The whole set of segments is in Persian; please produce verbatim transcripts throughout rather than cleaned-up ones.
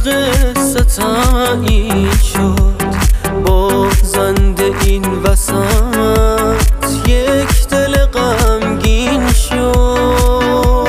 قصه تعیین شد، بازنده این وسط یک دل غمگین شد.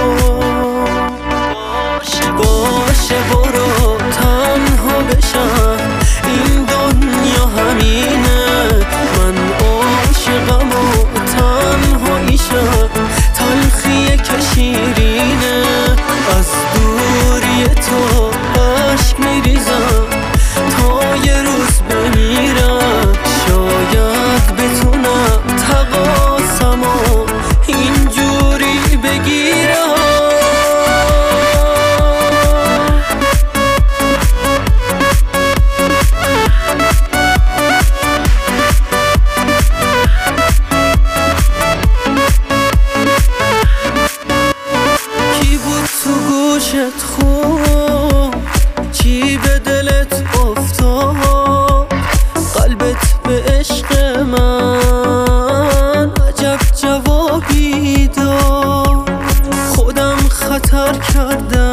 باشه برو تنها بشم، این دنیا همینه، من عاشقم و تنهاییشم، تلخیه که شیرینه، از دوری تو عشق میریزم تا یه روز بمیرم، شاید بتونم تقاسم و اینجوری بگیرم. خوب چی به دلت افتاد، قلبت به عشق من عجب جوابی داد، خودم خطر کردم